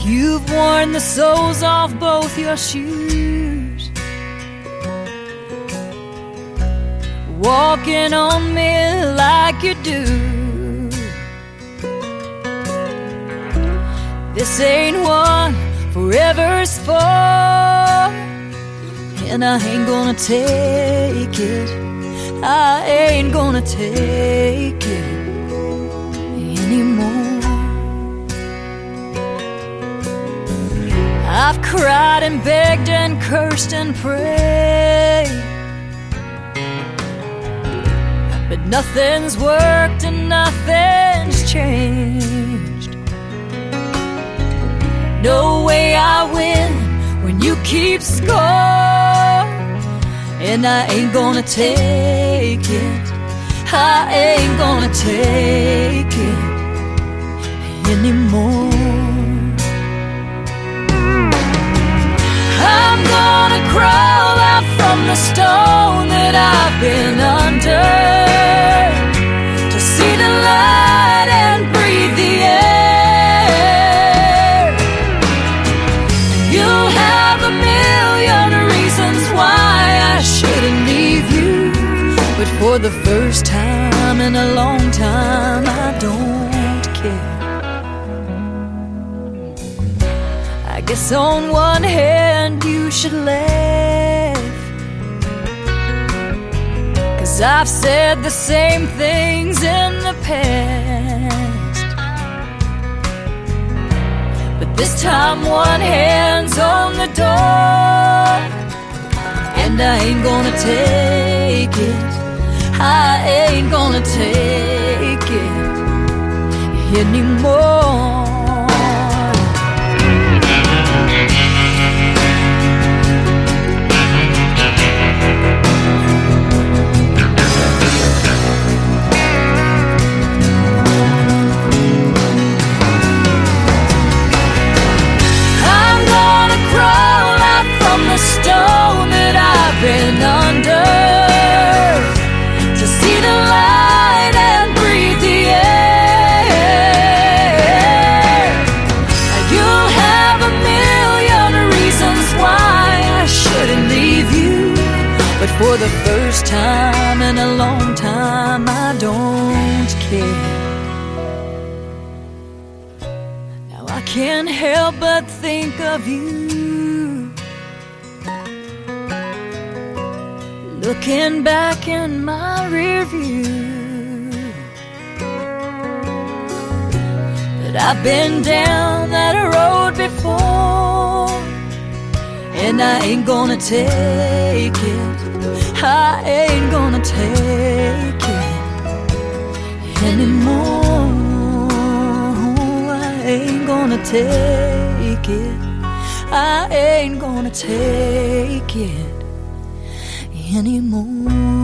You've worn the soles off both your shoes, walking on me like you do. This ain't one forever's for, and I ain't gonna take it. I ain't gonna take it anymore. I've cried and begged and cursed and prayed, but nothing's worked and nothing's changed. No way I win when you keep score, and I ain't gonna take it. I ain't gonna take it anymore. I'm gonna crawl out from the stone that I've been under, to see the light and breathe the air. You'll have a million reasons why I shouldn't leave you, but for the first time in a long time, I don't care. I guess on one hand you should laugh, 'cause I've said the same things in the past, but this time one hand's on the door, and I ain't gonna take it. I ain't gonna take it anymore. The stone that I've been under, to see the light and breathe the air. You'll have a million reasons why I shouldn't leave you, but for the first time in a long time, I don't care. Now I can't help but think of you, looking back in my rear view. But I've been down that road before, and I ain't gonna take it. I ain't gonna take it anymore. I ain't gonna take it. I ain't gonna take it anymore.